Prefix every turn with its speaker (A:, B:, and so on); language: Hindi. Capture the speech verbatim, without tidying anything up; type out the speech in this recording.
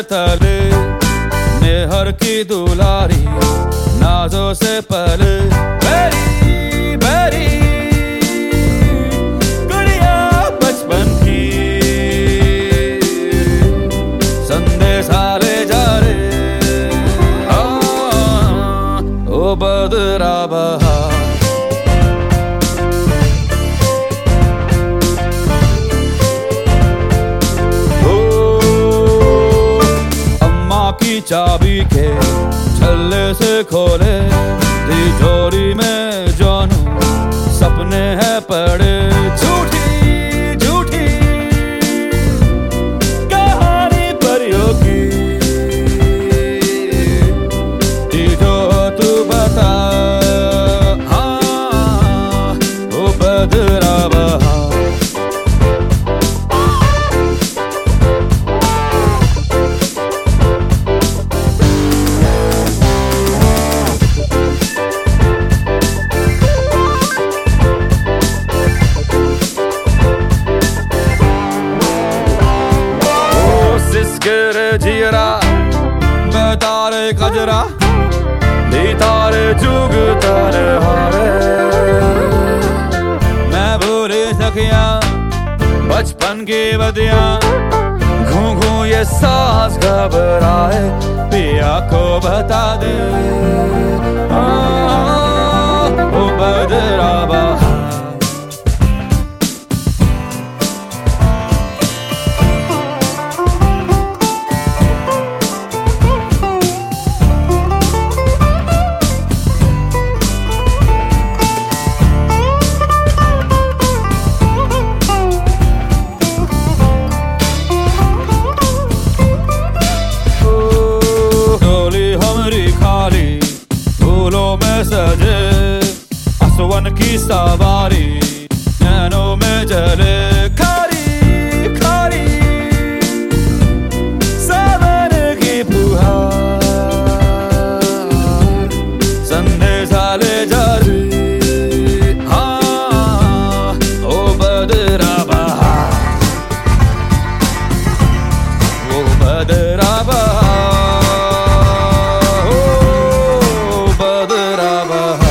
A: तले मेहर की दुलारी नाजों से पले बेरी बेरी गुड़िया बचपन की संदेशा ले जा रे ओ बदरा बहा चाबी के छल्ले से खोले तिजोरी में जानू सपने हैं पड़े झूठी झूठी कहानी परियों की जो तू बता हाँ वो बदरा बहा जीरा बेतारे कजरा तारे जुग तारे हारे मैं भूल सकिया बचपन की बदियां घू घू ये सांस घबराए पिया को बता दे ओ बदरा बहा फूलों में सजे आसवन की सवारी नैनों में जले खारी खारी सावन की फुहार संदेशा ले जा रे हाँ ओ बदरा बहा ओ बदरा बहा बहा